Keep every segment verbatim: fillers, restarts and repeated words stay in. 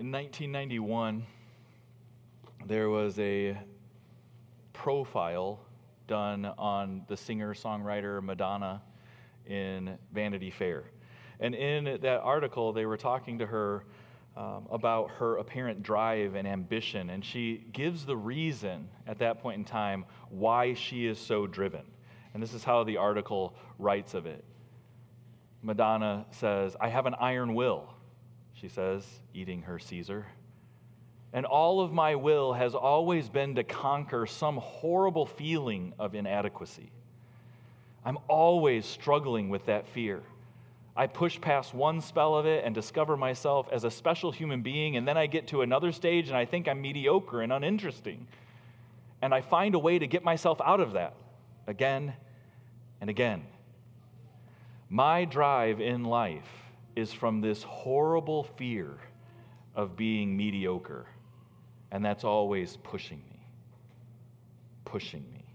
In nineteen ninety-one, there was a profile done on the singer-songwriter Madonna in Vanity Fair. And in that article, they were talking to her um, about her apparent drive and ambition, and she gives the reason at that point in time why she is so driven. And this is how the article writes of it. Madonna says, "I have an iron will," she says, eating her Caesar. "And all of my will has always been to conquer some horrible feeling of inadequacy. I'm always struggling with that fear. I push past one spell of it and discover myself as a special human being, and then I get to another stage and I think I'm mediocre and uninteresting. And I find a way to get myself out of that again and again. My drive in life is from this horrible fear of being mediocre, and that's always pushing me, pushing me."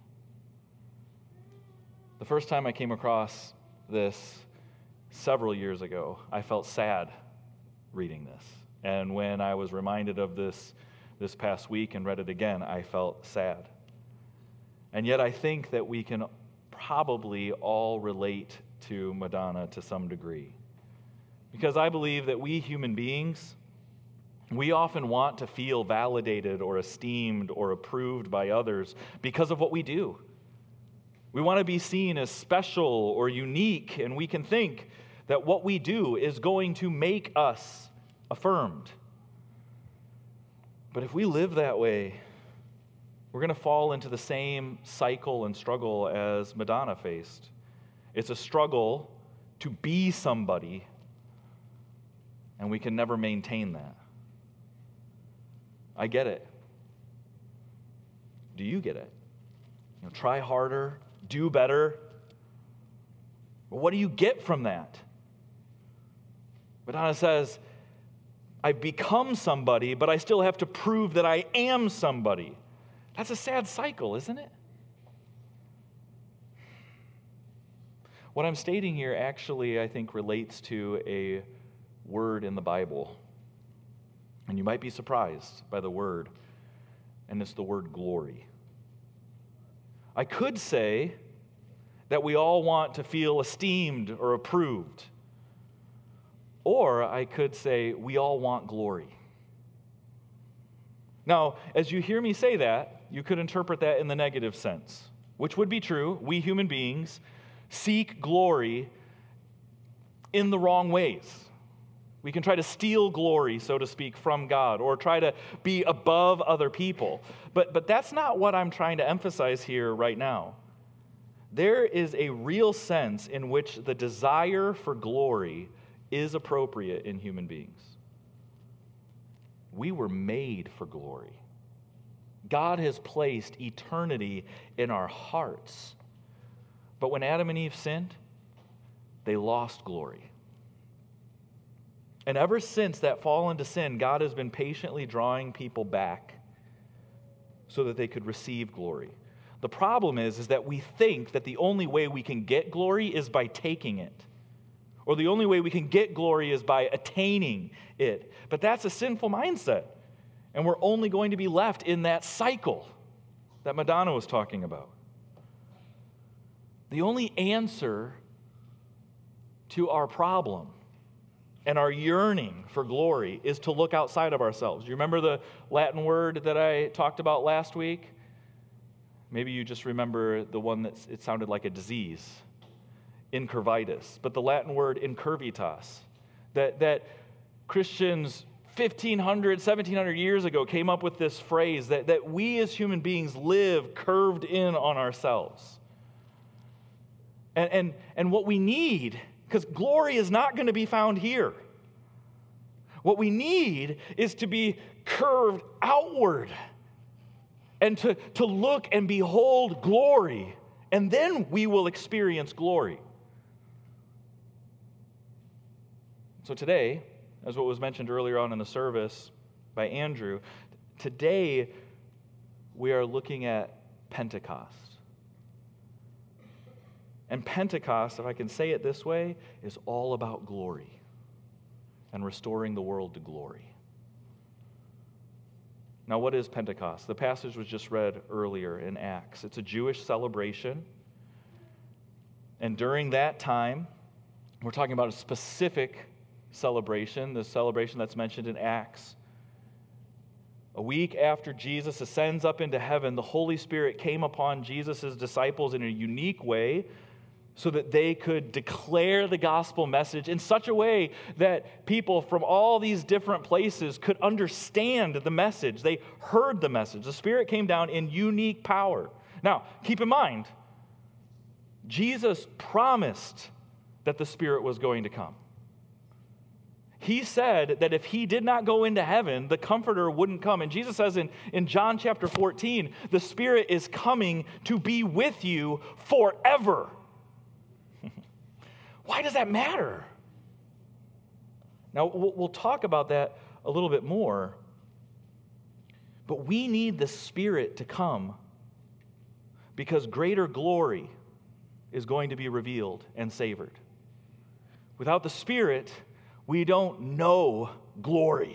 The first time I came across this several years ago, I felt sad reading this. And when I was reminded of this this past week and read it again, I felt sad. And yet I think that we can probably all relate to Madonna to some degree. Because I believe that we human beings, we often want to feel validated or esteemed or approved by others because of what we do. We want to be seen as special or unique, and we can think that what we do is going to make us affirmed. But if we live that way, we're going to fall into the same cycle and struggle as Madonna faced. It's a struggle to be somebody, and we can never maintain that. I get it. Do you get it? You know, try harder, do better. But what do you get from that? Madonna says, I've become somebody, but I still have to prove that I am somebody. That's a sad cycle, isn't it? What I'm stating here actually, I think, relates to a word in the Bible. And you might be surprised by the word, and it's the word glory. I could say that we all want to feel esteemed or approved. Or I could say we all want glory. Now, as you hear me say that, you could interpret that in the negative sense, which would be true. We human beings seek glory in the wrong ways. We can try to steal glory, so to speak, from God, or try to be above other people. But, but that's not what I'm trying to emphasize here right now. There is a real sense in which the desire for glory is appropriate in human beings. We were made for glory. God has placed eternity in our hearts. But when Adam and Eve sinned, they lost glory. And ever since that fall into sin, God has been patiently drawing people back so that they could receive glory. The problem is, is that we think that the only way we can get glory is by taking it. Or the only way we can get glory is by attaining it. But that's a sinful mindset. And we're only going to be left in that cycle that Madonna was talking about. The only answer to our problem and our yearning for glory is to look outside of ourselves. You remember the Latin word that I talked about last week? Maybe you just remember the one that it sounded like a disease, incurvitus. But the Latin word incurvitas, that, that Christians fifteen hundred, seventeen hundred years ago came up with this phrase that, that we as human beings live curved in on ourselves. And, and, and what we need, because glory is not going to be found here. What we need is to be curved outward and to, to look and behold glory, and then we will experience glory. So today, as what was mentioned earlier on in the service by Andrew, today we are looking at Pentecost. And Pentecost, if I can say it this way, is all about glory and restoring the world to glory. Now, what is Pentecost? The passage was just read earlier in Acts. It's a Jewish celebration. And during that time, we're talking about a specific celebration, the celebration that's mentioned in Acts. A week after Jesus ascends up into heaven, the Holy Spirit came upon Jesus' disciples in a unique way so that they could declare the gospel message in such a way that people from all these different places could understand the message. They heard the message. The Spirit came down in unique power. Now, keep in mind, Jesus promised that the Spirit was going to come. He said that if he did not go into heaven, the Comforter wouldn't come. And Jesus says in, in John chapter fourteen, the Spirit is coming to be with you forever. Why does that matter? Now, we'll, we'll talk about that a little bit more. But we need the Spirit to come because greater glory is going to be revealed and savored. Without the Spirit, we don't know glory.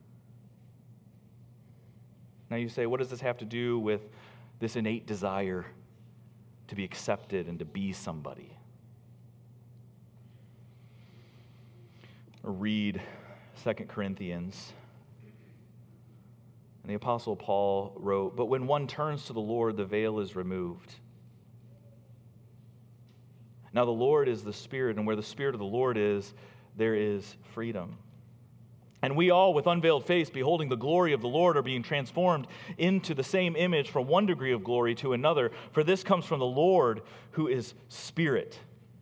Now you say, what does this have to do with this innate desire to be accepted and to be somebody? Read Second Corinthians. And the Apostle Paul wrote, "But when one turns to the Lord, the veil is removed. Now the Lord is the Spirit, and where the Spirit of the Lord is, there is freedom. And we all, with unveiled face, beholding the glory of the Lord, are being transformed into the same image from one degree of glory to another. For this comes from the Lord, who is Spirit."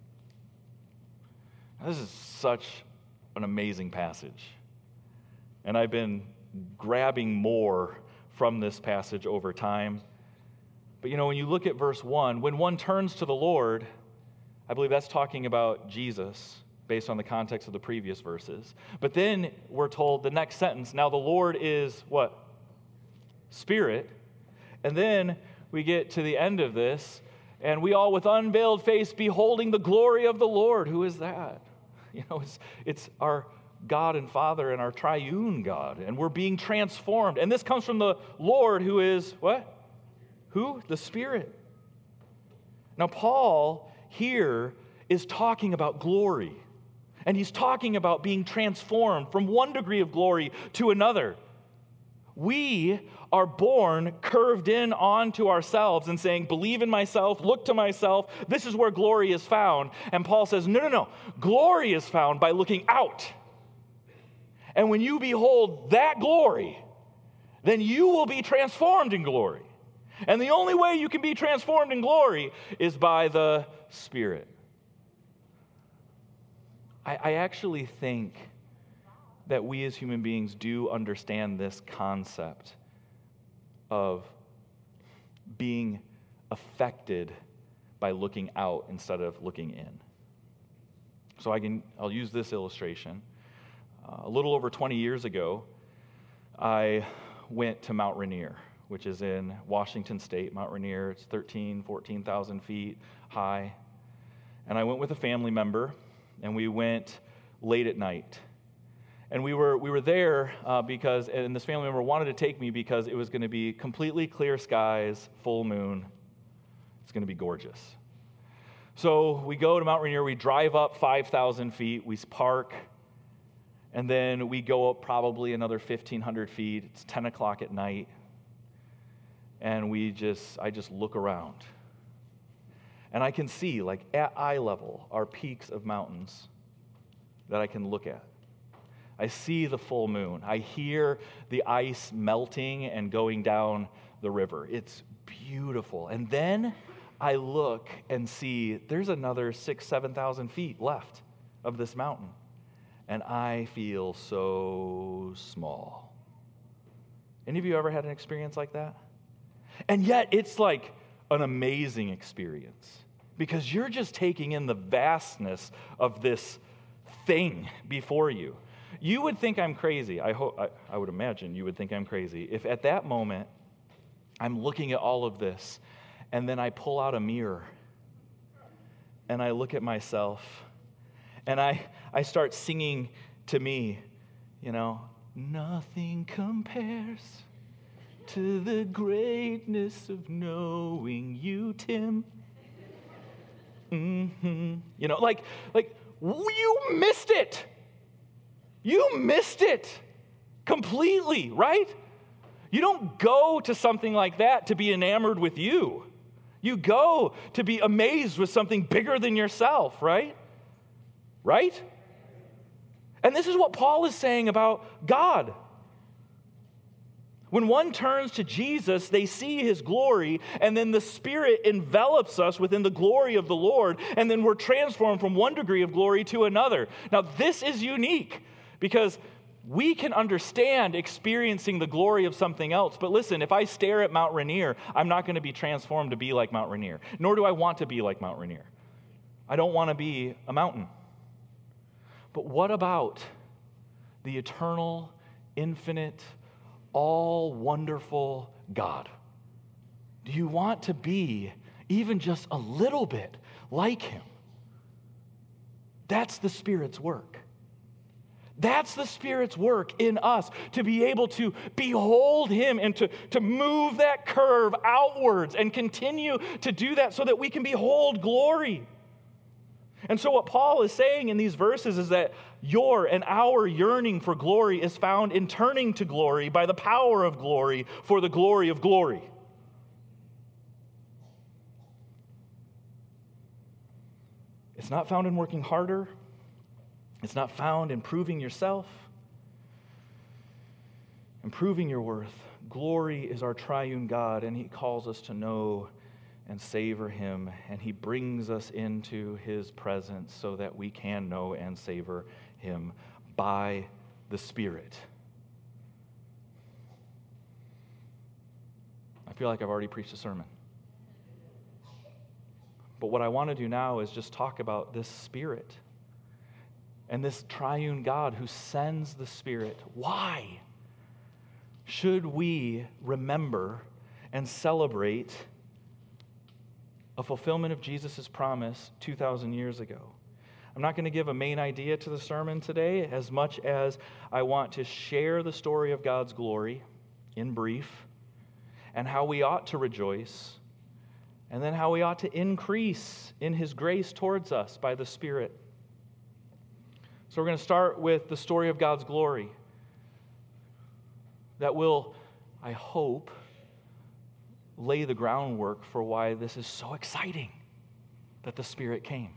This is such an amazing passage. And I've been grabbing more from this passage over time. But you know, when you look at verse one, when one turns to the Lord, I believe that's talking about Jesus, based on the context of the previous verses. But then we're told the next sentence, now the Lord is what? Spirit. And then we get to the end of this, and we all with unveiled face beholding the glory of the Lord. Who is that? You know, it's, it's our God and Father and our triune God, and we're being transformed. And this comes from the Lord, who is what? Who? The Spirit. Now, Paul here is talking about glory. And he's talking about being transformed from one degree of glory to another. We are born curved in onto ourselves and saying, believe in myself, look to myself. This is where glory is found. And Paul says, no, no, no. Glory is found by looking out. And when you behold that glory, then you will be transformed in glory. And the only way you can be transformed in glory is by the Spirit. I, I actually think that we as human beings do understand this concept of being affected by looking out instead of looking in. So I can, I'll use this illustration. Uh, a little over twenty years ago, I went to Mount Rainier, which is in Washington State. Mount Rainier, it's thirteen, fourteen thousand feet high. And I went with a family member, and we went late at night. And we were we were there uh, because, and this family member wanted to take me because it was going to be completely clear skies, full moon. It's going to be gorgeous. So we go to Mount Rainier, we drive up five thousand feet, we park, and then we go up probably another fifteen hundred feet. It's ten o'clock at night. And we just, I just look around. And I can see, like at eye level, are peaks of mountains that I can look at. I see the full moon. I hear the ice melting and going down the river. It's beautiful. And then I look and see there's another six, seven thousand feet left of this mountain. And I feel so small. Any of you ever had an experience like that? And yet it's like an amazing experience because you're just taking in the vastness of this thing before you. You would think I'm crazy. I hope I, I would imagine you would think I'm crazy if at that moment I'm looking at all of this and then I pull out a mirror and I look at myself and I I start singing to me, you know, nothing compares to the greatness of knowing you, Tim. Mm-hmm. You know, like, like you missed it. You missed it completely, right? You don't go to something like that to be enamored with you. You go to be amazed with something bigger than yourself, right? Right? And this is what Paul is saying about God. When one turns to Jesus, they see his glory, and then the Spirit envelops us within the glory of the Lord, and then we're transformed from one degree of glory to another. Now, this is unique because we can understand experiencing the glory of something else. But listen, if I stare at Mount Rainier, I'm not going to be transformed to be like Mount Rainier, nor do I want to be like Mount Rainier. I don't want to be a mountain. But what about the eternal, infinite, all-wonderful God? Do you want to be even just a little bit like him? That's the Spirit's work. That's the Spirit's work in us, to be able to behold him and to, to move that curve outwards and continue to do that so that we can behold glory. And so what Paul is saying in these verses is that your and our yearning for glory is found in turning to glory by the power of glory for the glory of glory. It's not found in working harder. It's not found in proving yourself, in proving your worth. Glory is our triune God, and he calls us to know and savor him, and he brings us into his presence so that we can know and savor him by the Spirit. I feel like I've already preached a sermon. But what I want to do now is just talk about this Spirit and this triune God who sends the Spirit. Why should we remember and celebrate a fulfillment of Jesus' promise two thousand years ago? I'm not going to give a main idea to the sermon today as much as I want to share the story of God's glory in brief and how we ought to rejoice, and then how we ought to increase in his grace towards us by the Spirit. So we're going to start with the story of God's glory that will, I hope, lay the groundwork for why this is so exciting that the Spirit came.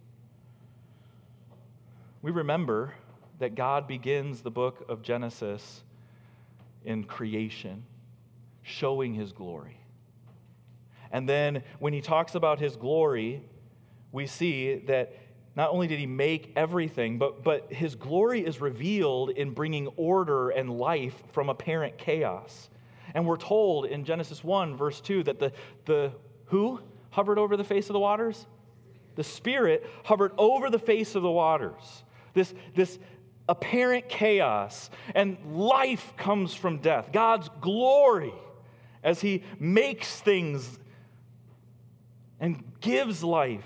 We remember that God begins the book of Genesis in creation, showing his glory. And then when he talks about his glory, we see that not only did he make everything, but, but his glory is revealed in bringing order and life from apparent chaos. And we're told in Genesis one, verse two, that the, the who hovered over the face of the waters? The Spirit hovered over the face of the waters. This, this apparent chaos, and life comes from death. God's glory as he makes things and gives life.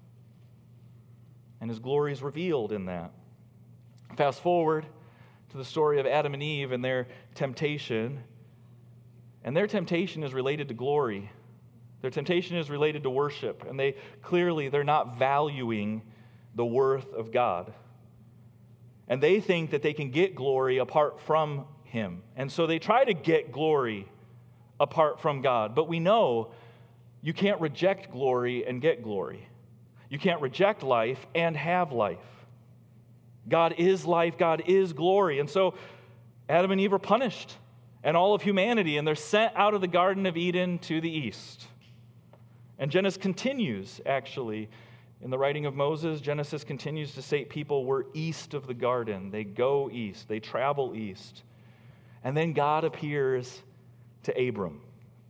And his glory is revealed in that. Fast forward to the story of Adam and Eve and their temptation. And their temptation is related to glory. Their temptation is related to worship. And they clearly, they're not valuing the worth of God. And they think that they can get glory apart from him. And so they try to get glory apart from God. But we know you can't reject glory and get glory. You can't reject life and have life. God is life. God is glory. And so Adam and Eve are punished, and all of humanity, and they're sent out of the Garden of Eden to the east. And Genesis continues, actually, in the writing of Moses, Genesis continues to say people were east of the garden. They go east. They travel east. And then God appears to Abram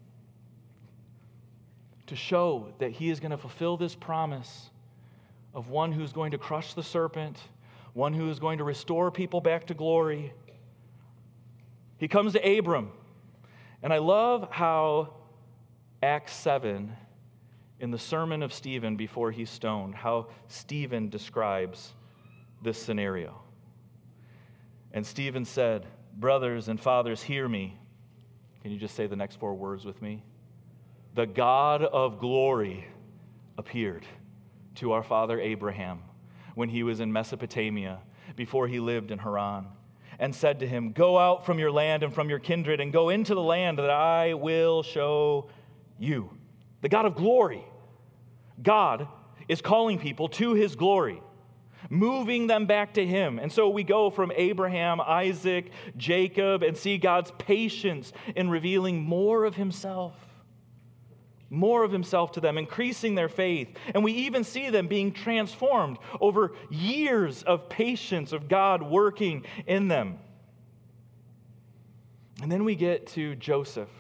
to show that he is going to fulfill this promise of one who's going to crush the serpent, one who is going to restore people back to glory. He comes to Abram, and I love how Acts seven, in the sermon of Stephen before he's stoned, how Stephen describes this scenario. And Stephen said, "Brothers and fathers, hear me. Can you just say the next four words with me? The God of glory appeared to our father Abraham when he was in Mesopotamia, before he lived in Haran, and said to him, "Go out from your land and from your kindred and go into the land that I will show you." The God of glory. God is calling people to his glory, moving them back to him. And so we go from Abraham, Isaac, Jacob, and see God's patience in revealing more of himself. More of himself to them, increasing their faith. And we even see them being transformed over years of patience of God working in them. And then we get to Joseph.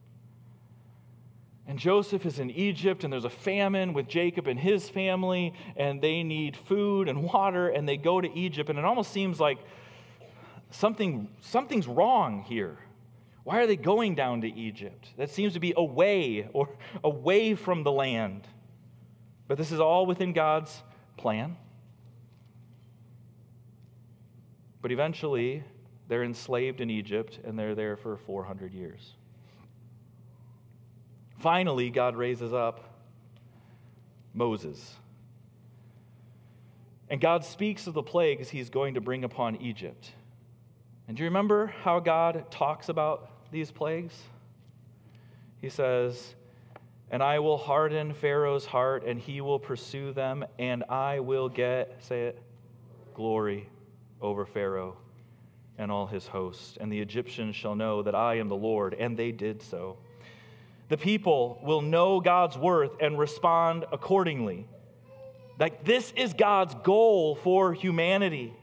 And Joseph is in Egypt, and there's a famine with Jacob and his family, and they need food and water, and they go to Egypt. And it almost seems like something something's wrong here. Why are they going down to Egypt? That seems to be away or away from the land. But this is all within God's plan. But eventually, they're enslaved in Egypt, and they're there for four hundred years. Finally, God raises up Moses. And God speaks of the plagues he's going to bring upon Egypt. And do you remember how God talks about these plagues? He says, "And I will harden Pharaoh's heart, and he will pursue them, and I will get," say it, "glory over Pharaoh and all his host. And the Egyptians shall know that I am the Lord." And they did so. The people will know God's worth and respond accordingly. Like, this is God's goal for humanity.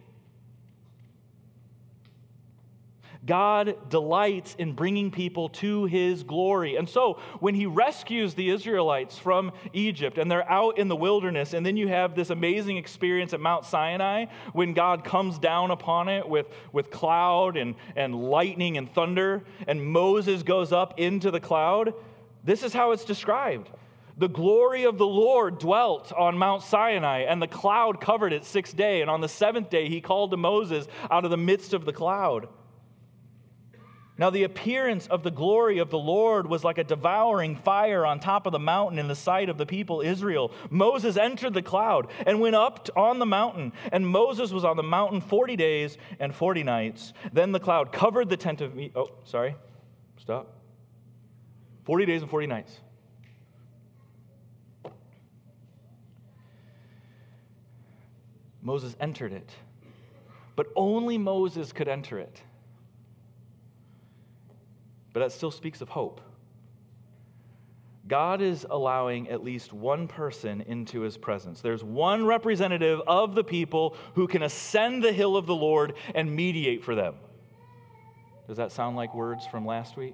God delights in bringing people to his glory. And so when he rescues the Israelites from Egypt and they're out in the wilderness, and then you have this amazing experience at Mount Sinai when God comes down upon it with, with cloud and, and lightning and thunder, and Moses goes up into the cloud, this is how it's described. The glory of the Lord dwelt on Mount Sinai, and the cloud covered it six days. And on the seventh day, he called to Moses out of the midst of the cloud. Now, the appearance of the glory of the Lord was like a devouring fire on top of the mountain in the sight of the people Israel. Moses entered the cloud and went up on the mountain, and Moses was on the mountain forty days and forty nights. Then the cloud covered the tent of meeting. Oh, sorry. Stop. forty days and forty nights. Moses entered it, but only Moses could enter it. But that still speaks of hope. God is allowing at least one person into his presence. There's one representative of the people who can ascend the hill of the Lord and mediate for them. Does that sound like words from last week?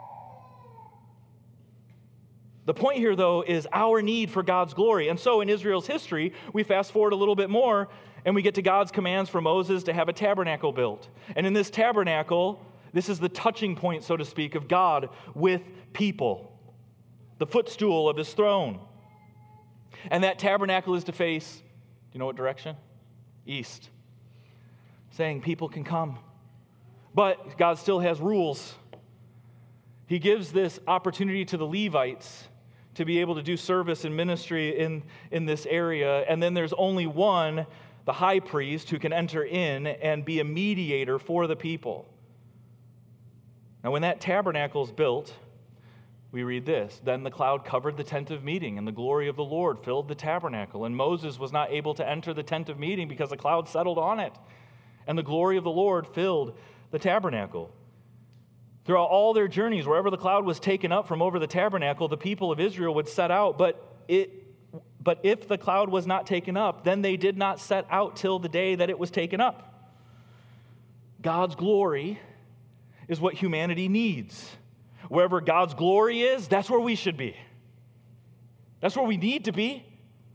The point here, though, is our need for God's glory. And so in Israel's history, we fast forward a little bit more, and we get to God's commands for Moses to have a tabernacle built. And in this tabernacle, this is the touching point, so to speak, of God with people, the footstool of his throne. And that tabernacle is to face, do you know what direction? East. Saying people can come. But God still has rules. He gives this opportunity to the Levites to be able to do service and ministry in, in this area. And then there's only one, the high priest, who can enter in and be a mediator for the people. Now, when that tabernacle is built, we read this: "Then the cloud covered the tent of meeting, and the glory of the Lord filled the tabernacle. And Moses was not able to enter the tent of meeting because the cloud settled on it. And the glory of the Lord filled the tabernacle." Throughout all their journeys, wherever the cloud was taken up from over the tabernacle, the people of Israel would set out. But it, but if the cloud was not taken up, then they did not set out till the day that it was taken up. God's glory is what humanity needs. Wherever God's glory is, that's where we should be. That's where we need to be.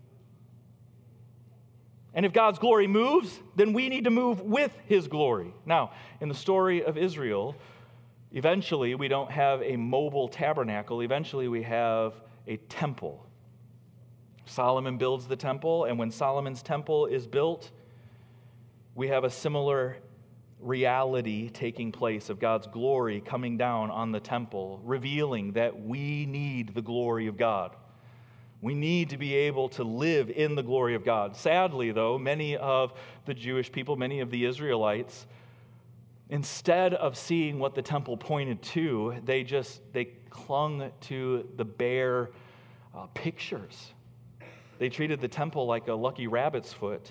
And if God's glory moves, then we need to move with his glory. Now, in the story of Israel, eventually we don't have a mobile tabernacle. Eventually we have a temple. Solomon builds the temple, and when Solomon's temple is built, we have a similar reality taking place of God's glory coming down on the temple, revealing that we need the glory of God. We need to be able to live in the glory of God. Sadly, though, many of the Jewish people, many of the Israelites, instead of seeing what the temple pointed to, they just, they clung to the bare uh, pictures. They treated the temple like a lucky rabbit's foot.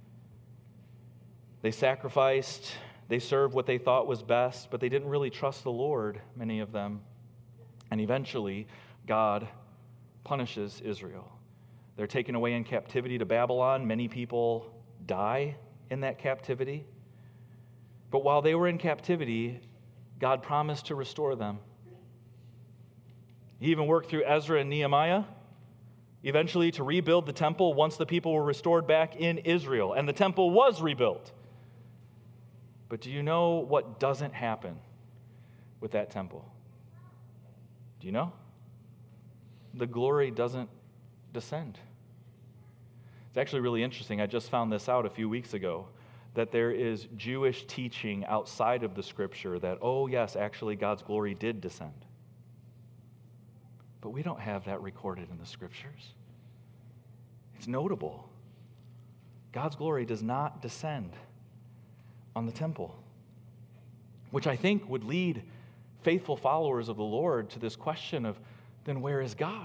They sacrificed, they served what they thought was best, but they didn't really trust the Lord, many of them. And eventually, God punishes Israel. They're taken away in captivity to Babylon. Many people die in that captivity. But while they were in captivity, God promised to restore them. He even worked through Ezra and Nehemiah, eventually to rebuild the temple once the people were restored back in Israel. And the temple was rebuilt. But do you know what doesn't happen with that temple? Do you know? The glory doesn't descend. It's actually really interesting. I just found this out a few weeks ago, that there is Jewish teaching outside of the Scripture that, oh yes, actually God's glory did descend. But we don't have that recorded in the Scriptures. It's notable. God's glory does not descend on the temple, which I think would lead faithful followers of the Lord to this question of, then where is God?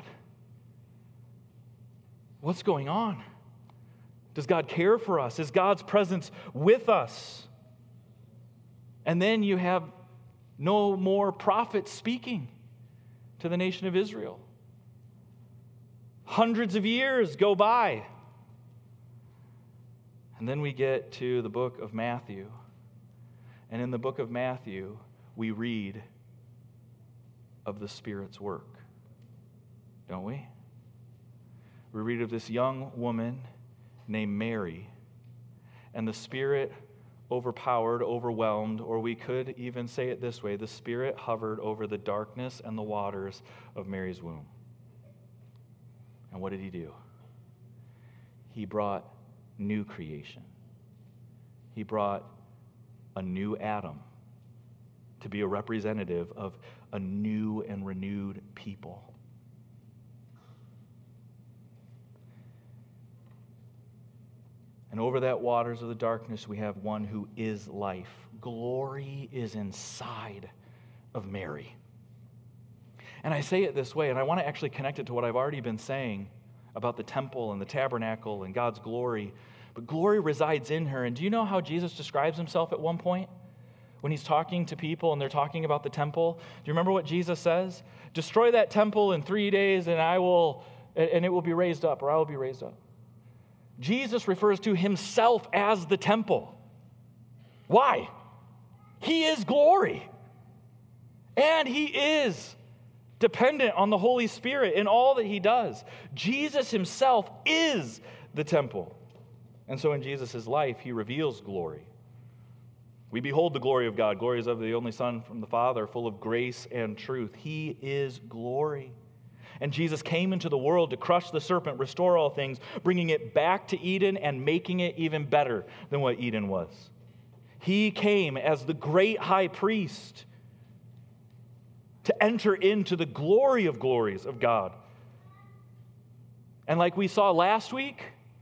What's going on? Does God care for us? Is God's presence with us? And then you have no more prophets speaking to the nation of Israel. Hundreds of years go by. And then we get to the book of Matthew. And in the book of Matthew, we read of the Spirit's work. Don't we? We read of this young woman named Mary, and the Spirit overpowered, overwhelmed, or we could even say it this way, the Spirit hovered over the darkness and the waters of Mary's womb. And what did he do? He brought new creation. He brought a new Adam to be a representative of a new and renewed people. And over that waters of the darkness, we have one who is life. Glory is inside of Mary. And I say it this way, and I want to actually connect it to what I've already been saying about the temple and the tabernacle and God's glory. But glory resides in her. And do you know how Jesus describes himself at one point? When he's talking to people and they're talking about the temple. Do you remember what Jesus says? Destroy that temple in three days and I will, and it will be raised up, or I will be raised up. Jesus refers to himself as the temple. Why? He is glory. And he is dependent on the Holy Spirit in all that he does. Jesus himself is the temple. And so in Jesus' life, he reveals glory. We behold the glory of God. Glory is of the only Son from the Father, full of grace and truth. He is glory. And Jesus came into the world to crush the serpent, restore all things, bringing it back to Eden and making it even better than what Eden was. He came as the great high priest to enter into the glory of glories of God. And like we saw last week,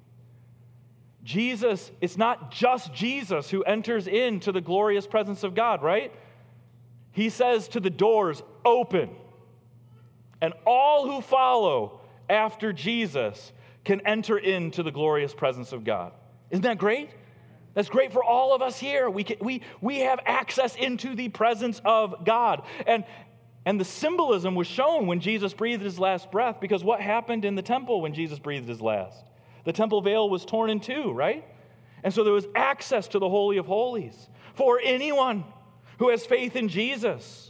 Jesus, it's not just Jesus who enters into the glorious presence of God, right? He says to the doors, open. And all who follow after Jesus can enter into the glorious presence of God. Isn't that great? That's great for all of us here. We can, we, we have access into the presence of God. And, and the symbolism was shown when Jesus breathed his last breath, because what happened in the temple when Jesus breathed his last? The temple veil was torn in two, right? And so there was access to the Holy of Holies for anyone who has faith in Jesus.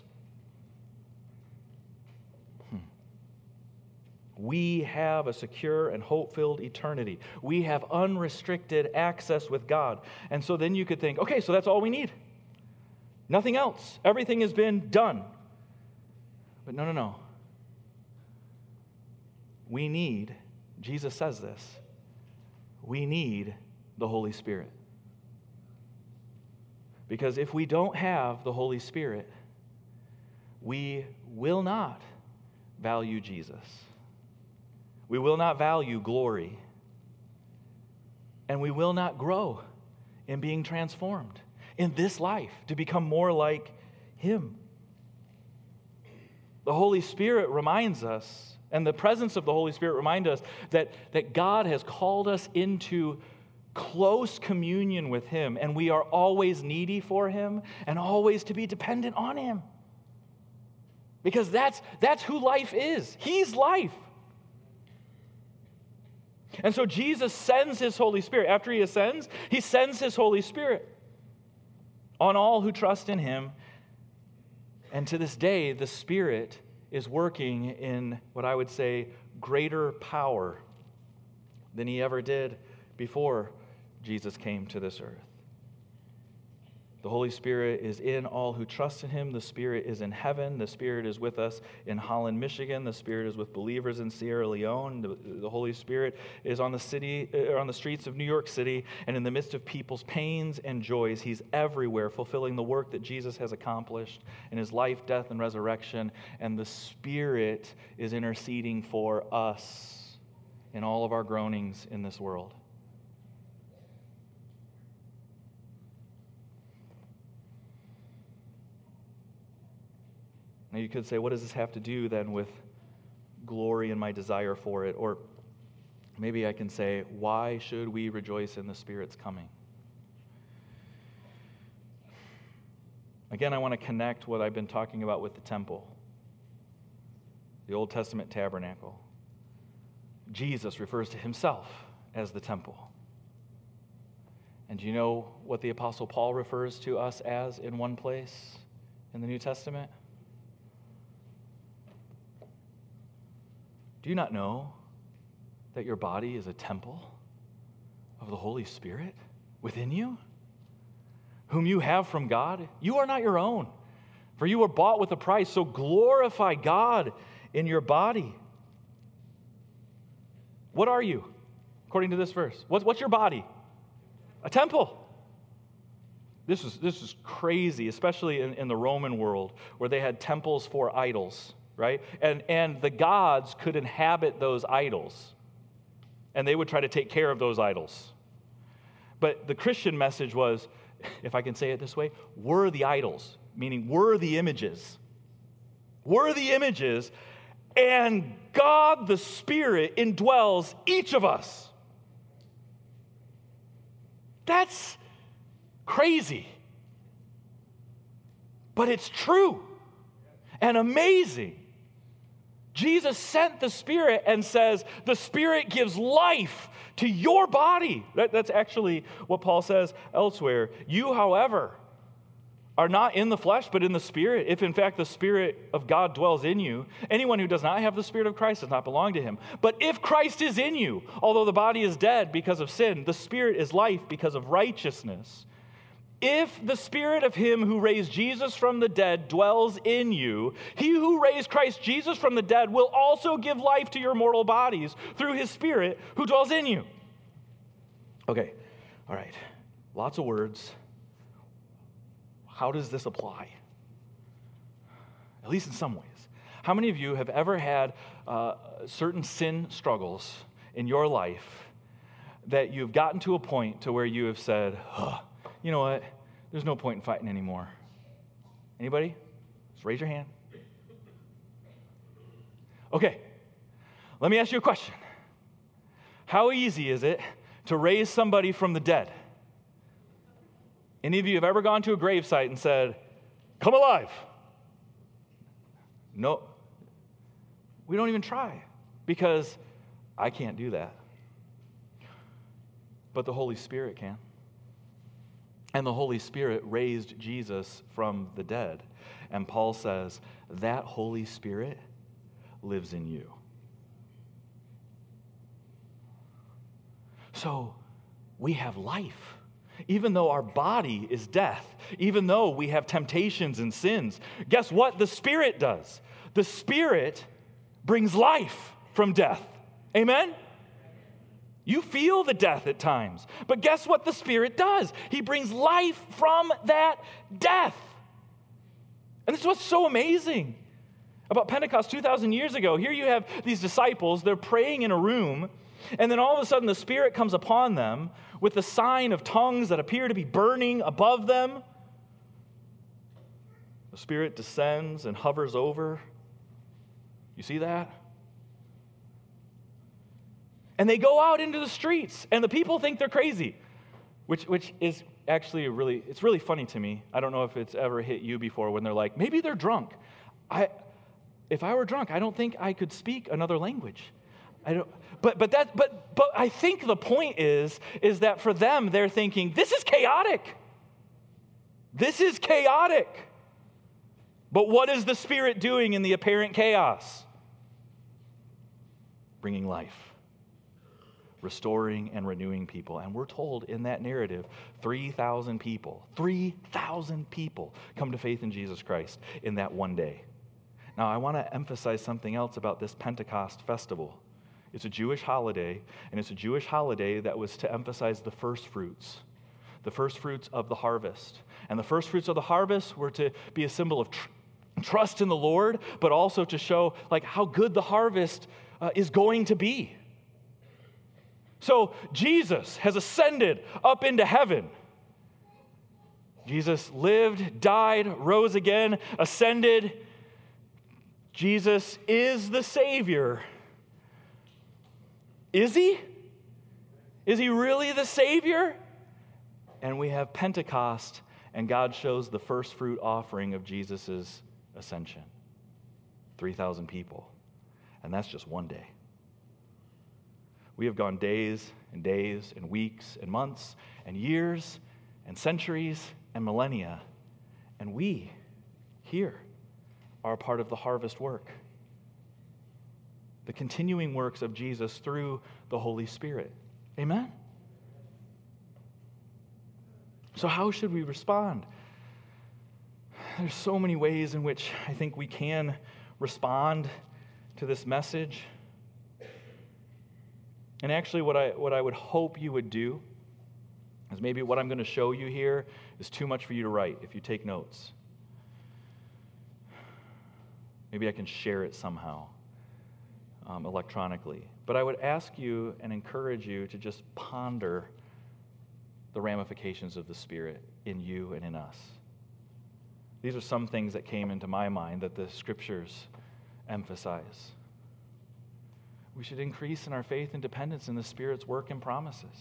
We have a secure and hope-filled eternity. We have unrestricted access with God. And so then you could think, okay, so that's all we need. Nothing else. Everything has been done. But no, no, no. We need, Jesus says this, we need the Holy Spirit. Because if we don't have the Holy Spirit, we will not value Jesus. We will not value glory. And we will not grow in being transformed in this life to become more like Him. The Holy Spirit reminds us, and the presence of the Holy Spirit reminds us that, that God has called us into close communion with Him, and we are always needy for Him and always to be dependent on Him. Because that's, that's who life is. He's life. And so Jesus sends His Holy Spirit. After He ascends, He sends His Holy Spirit on all who trust in Him. And to this day, the Spirit is working in what I would say greater power than He ever did before Jesus came to this earth. The Holy Spirit is in all who trust in Him. The Spirit is in heaven. The Spirit is with us in Holland, Michigan. The Spirit is with believers in Sierra Leone. The, the Holy Spirit is on the city, or on the streets of New York City, and in the midst of people's pains and joys. He's everywhere, fulfilling the work that Jesus has accomplished in His life, death, and resurrection. And the Spirit is interceding for us in all of our groanings in this world. Now you could say, what does this have to do then with glory and my desire for it? Or maybe I can say, why should we rejoice in the Spirit's coming? Again, I want to connect what I've been talking about with the temple, the Old Testament tabernacle. Jesus refers to Himself as the temple. And do you know what the Apostle Paul refers to us as in one place in the New Testament? Do you not know that your body is a temple of the Holy Spirit within you, whom you have from God? You are not your own, for you were bought with a price, so glorify God in your body. What are you, according to this verse? What's, what's your body? A temple. This is, this is crazy, especially in, in the Roman world, where they had temples for idols. Right? And and the gods could inhabit those idols. And they would try to take care of those idols. But the Christian message was, if I can say it this way, we're the idols, meaning we're the images. We're the images, and God the Spirit indwells each of us. That's crazy. But it's true and amazing. Jesus sent the Spirit and says, the Spirit gives life to your body. That, that's actually what Paul says elsewhere. You, however, are not in the flesh, but in the Spirit, if in fact the Spirit of God dwells in you. Anyone who does not have the Spirit of Christ does not belong to Him. But if Christ is in you, although the body is dead because of sin, the Spirit is life because of righteousness. If the Spirit of Him who raised Jesus from the dead dwells in you, He who raised Christ Jesus from the dead will also give life to your mortal bodies through His Spirit who dwells in you. Okay, all right, lots of words. How does this apply? At least in some ways. How many of you have ever had uh, certain sin struggles in your life that you've gotten to a point to where you have said, huh, you know what? There's no point in fighting anymore. Anybody? Just raise your hand. Okay. Let me ask you a question. How easy is it to raise somebody from the dead? Any of you have ever gone to a gravesite and said, come alive? No. We don't even try because I can't do that. But the Holy Spirit can. And the Holy Spirit raised Jesus from the dead. And Paul says, that Holy Spirit lives in you. So we have life. Even though our body is death, even though we have temptations and sins, guess what the Spirit does? The Spirit brings life from death. Amen? You feel the death at times. But guess what the Spirit does? He brings life from that death. And this is what's so amazing about Pentecost two thousand years ago. Here you have these disciples, they're praying in a room, and then all of a sudden the Spirit comes upon them with the sign of tongues that appear to be burning above them. The Spirit descends and hovers over. You see that? And they go out into the streets, and the people think they're crazy, which which is actually a really, it's really funny to me. I don't know if it's ever hit you before when they're like, maybe they're drunk. I, if I were drunk, I don't think I could speak another language. I don't, but but that but but I think the point is is that for them they're thinking this is chaotic. This is chaotic. But what is the Spirit doing in the apparent chaos? Bringing life. Restoring and renewing people. And we're told in that narrative, three thousand people, three thousand people come to faith in Jesus Christ in that one day. Now, I want to emphasize something else about this Pentecost festival. It's a Jewish holiday, and it's a Jewish holiday that was to emphasize the first fruits, the first fruits of the harvest. And the first fruits of the harvest were to be a symbol of tr- trust in the Lord, but also to show like how good the harvest uh, is going to be. So Jesus has ascended up into heaven. Jesus lived, died, rose again, ascended. Jesus is the Savior. Is he? Is he really the Savior? And we have Pentecost, and God shows the first fruit offering of Jesus' ascension. three thousand people. And that's just one day. We have gone days and days and weeks and months and years and centuries and millennia. And we here are a part of the harvest work. The continuing works of Jesus through the Holy Spirit. Amen? So how should we respond? There's so many ways in which I think we can respond to this message. And actually what I what I would hope you would do is maybe what I'm going to show you here is too much for you to write if you take notes. Maybe I can share it somehow um, electronically. But I would ask you and encourage you to just ponder the ramifications of the Spirit in you and in us. These are some things that came into my mind that the Scriptures emphasize. We should increase in our faith and dependence in the Spirit's work and promises.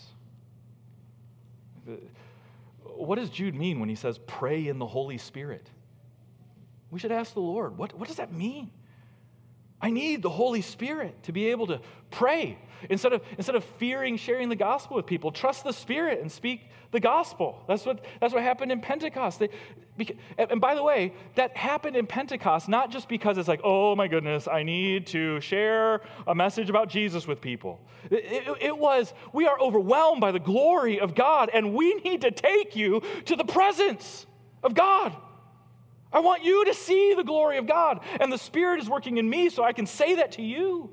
What does Jude mean when he says, pray in the Holy Spirit? We should ask the Lord, what, what does that mean? I need the Holy Spirit to be able to pray. Instead of, instead of fearing sharing the gospel with people, trust the Spirit and speak the gospel. That's what, that's what happened in Pentecost. They, because, and by the way, that happened in Pentecost not just because it's like, oh my goodness, I need to share a message about Jesus with people. It, it, it was, we are overwhelmed by the glory of God, and we need to take you to the presence of God. I want you to see the glory of God, and the Spirit is working in me so I can say that to you.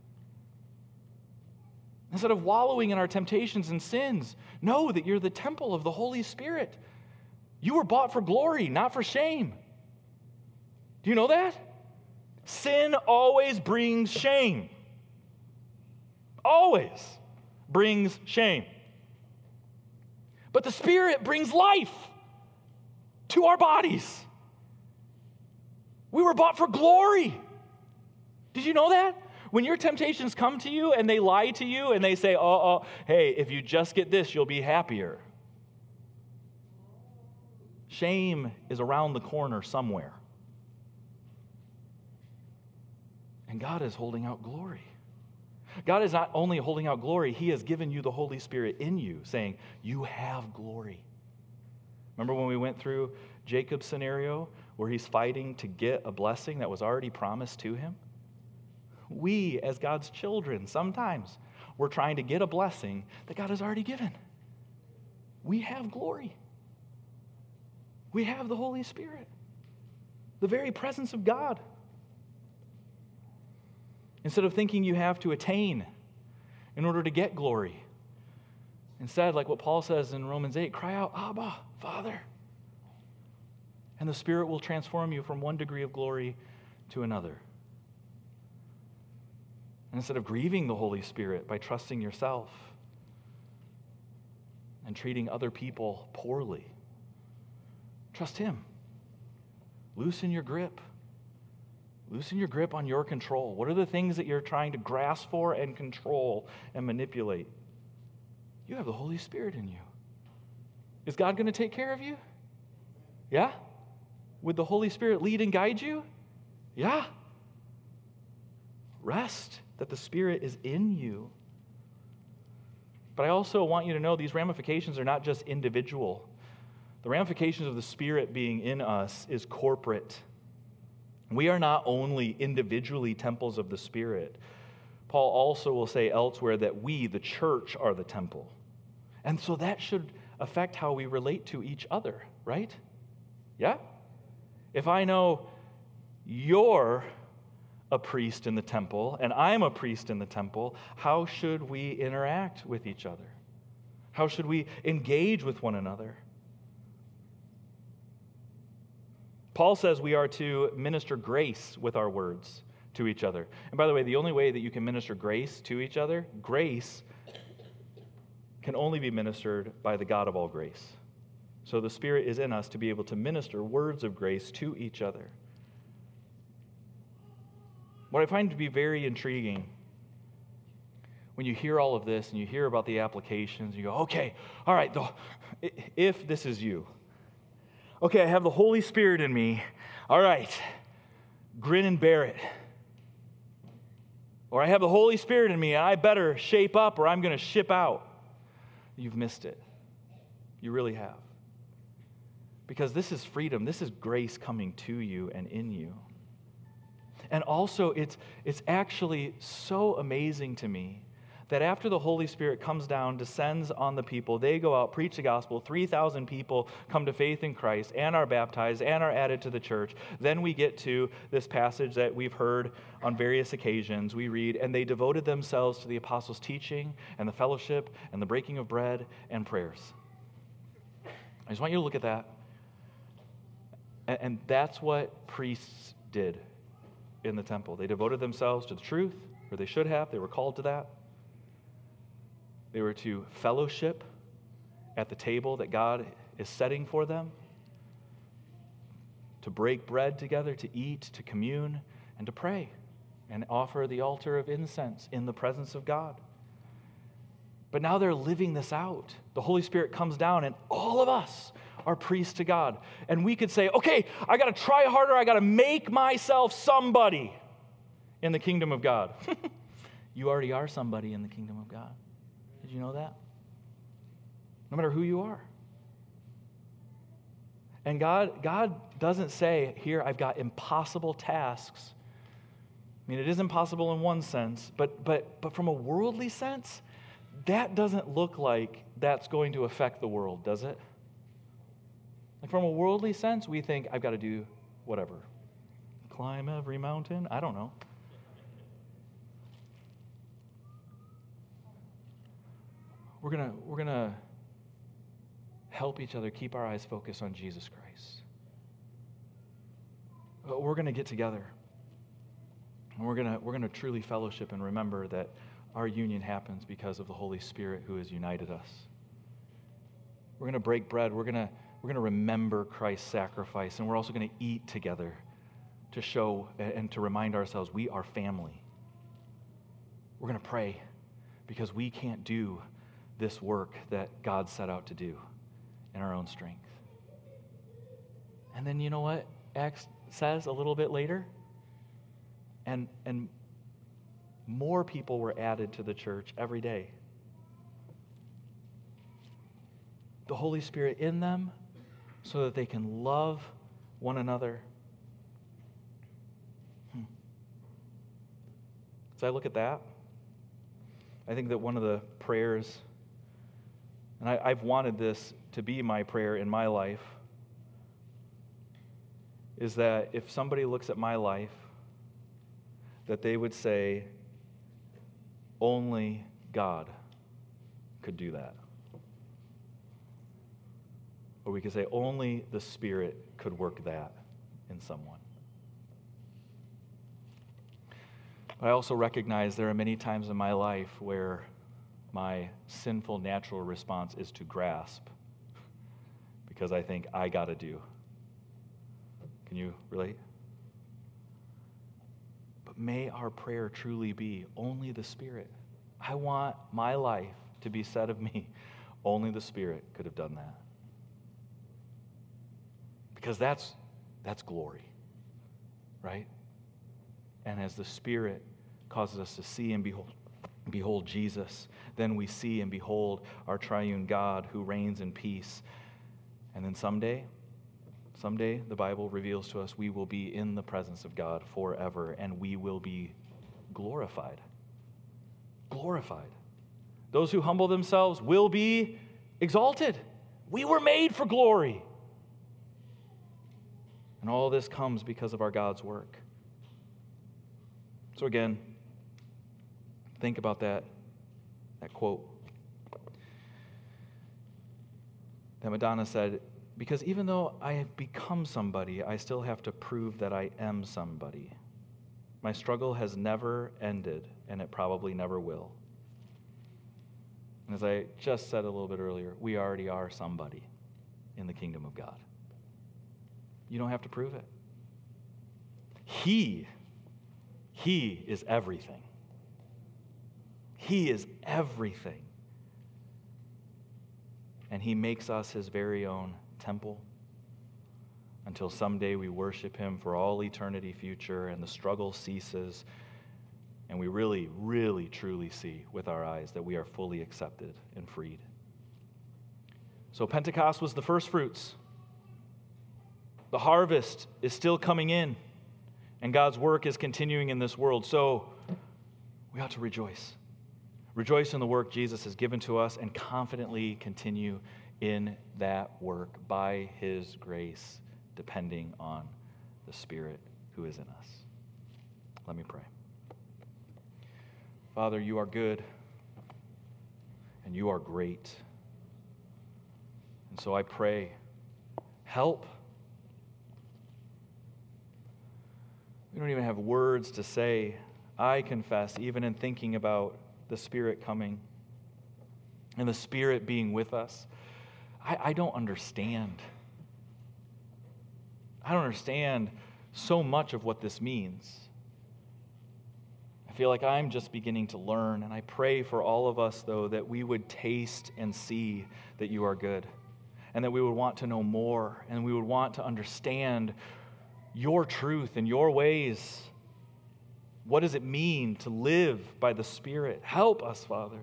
Instead of wallowing in our temptations and sins, know that you're the temple of the Holy Spirit. You were bought for glory, not for shame. Do you know that? Sin always brings shame. Always brings shame. But the Spirit brings life to our bodies. We were bought for glory. Did you know that? When your temptations come to you and they lie to you and they say, oh, oh, hey, if you just get this, you'll be happier. Shame is around the corner somewhere. And God is holding out glory. God is not only holding out glory, He has given you the Holy Spirit in you, saying, you have glory. Remember when we went through Jacob's scenario where he's fighting to get a blessing that was already promised to him? We, as God's children, sometimes we're trying to get a blessing that God has already given. We have glory. We have the Holy Spirit, the very presence of God. Instead of thinking you have to attain in order to get glory, Instead, like what Paul says in Romans eight, cry out, Abba, Father. And the Spirit will transform you from one degree of glory to another. And instead of grieving the Holy Spirit by trusting yourself and treating other people poorly, trust Him. Loosen your grip. Loosen your grip on your control. What are the things that you're trying to grasp for and control and manipulate? You have the Holy Spirit in you. Is God going to take care of you? Yeah? Would the Holy Spirit lead and guide you? Yeah. Rest that the Spirit is in you. But I also want you to know these ramifications are not just individual. The ramifications of the Spirit being in us is corporate. We are not only individually temples of the Spirit. Paul also will say elsewhere that we, the church, are the temple. And so that should affect how we relate to each other, right? Yeah? If I know you're a priest in the temple and I'm a priest in the temple, how should we interact with each other? How should we engage with one another? Paul says we are to minister grace with our words to each other. And by the way, the only way that you can minister grace to each other, grace can only be ministered by the God of all grace. So the Spirit is in us to be able to minister words of grace to each other. What I find to be very intriguing when you hear all of this and you hear about the applications, you go, okay, all right, the, if this is you, okay, I have the Holy Spirit in me, all right, grin and bear it. Or I have the Holy Spirit in me and I better shape up or I'm going to ship out. You've missed it. You really have. Because this is freedom. This is grace coming to you and in you. And also, it's, it's actually so amazing to me that after the Holy Spirit comes down, descends on the people, they go out, preach the gospel, three thousand people come to faith in Christ and are baptized and are added to the church. Then we get to this passage that we've heard on various occasions. We read, and they devoted themselves to the apostles' teaching and the fellowship and the breaking of bread and prayers. I just want you to look at that. And, and that's what priests did in the temple. They devoted themselves to the truth, or they should have. They were called to that. They were to fellowship at the table that God is setting for them, to break bread together, to eat, to commune, and to pray, and offer the altar of incense in the presence of God. But now they're living this out. The Holy Spirit comes down, and all of us are priests to God. And we could say, okay, I got to try harder. I got to make myself somebody in the kingdom of God. You already are somebody in the kingdom of God. Did you know that? No matter who you are. And God, God doesn't say, here, I've got impossible tasks. I mean, it is impossible in one sense, but but but from a worldly sense, that doesn't look like that's going to affect the world, does it? Like from a worldly sense, we think, I've got to do whatever. Climb every mountain? I don't know. We're gonna, we're gonna help each other keep our eyes focused on Jesus Christ. We're gonna get together. And we're gonna, we're gonna truly fellowship and remember that our union happens because of the Holy Spirit who has united us. We're gonna break bread. We're gonna, we're gonna remember Christ's sacrifice, and we're also gonna eat together to show and to remind ourselves we are family. We're gonna pray because we can't do this work that God set out to do in our own strength. And then you know what Acts says a little bit later? And, and more people were added to the church every day. The Holy Spirit in them so that they can love one another. Hmm. As I look at that, I think that one of the prayers, and I, I've wanted this to be my prayer in my life, is that if somebody looks at my life, that they would say, only God could do that. or we could say only the Spirit could work that in someone. But I also recognize there are many times in my life where my sinful natural response is to grasp because I think I got to do. Can you relate? But may our prayer truly be only the Spirit. I want my life to be said of me, only the Spirit could have done that. Because that's that's glory, right? And as the Spirit causes us to see and behold, behold Jesus, then we see and behold our triune God who reigns in peace. And then someday, someday the Bible reveals to us we will be in the presence of God forever, and we will be glorified. Glorified. Those who humble themselves will be exalted. We were made for glory. And all this comes because of our God's work. So again, think about that, that quote that Madonna said, because even though I have become somebody, I still have to prove that I am somebody. My struggle has never ended, and it probably never will. And as I just said a little bit earlier, we already are somebody in the kingdom of God. You don't have to prove it. He, He is everything. He is everything. And He makes us His very own temple until someday we worship Him for all eternity future and the struggle ceases and we really, really, truly see with our eyes that we are fully accepted and freed. So Pentecost was the first fruits. The harvest is still coming in, and God's work is continuing in this world. So we ought to rejoice. Rejoice in the work Jesus has given to us and confidently continue in that work by His grace, depending on the Spirit who is in us. Let me pray. Father, you are good, and you are great. And so I pray, help. We don't even have words to say. I confess, even in thinking about the Spirit coming and the Spirit being with us, I, I don't understand. I don't understand so much of what this means. I feel like I'm just beginning to learn, and I pray for all of us, though, that we would taste and see that you are good, and that we would want to know more, and we would want to understand your truth and your ways. What does it mean to live by the Spirit? Help us, Father.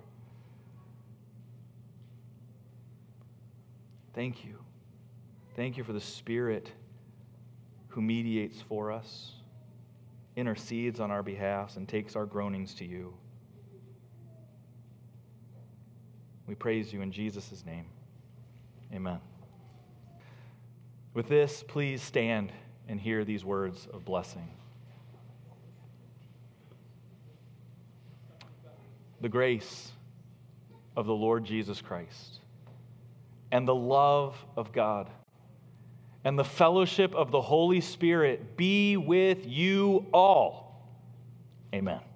Thank you. Thank you for the Spirit who mediates for us, intercedes on our behalf, and takes our groanings to you. We praise you in Jesus' name. Amen. With this, please stand and hear these words of blessing. The grace of the Lord Jesus Christ, and the love of God, and the fellowship of the Holy Spirit be with you all. Amen.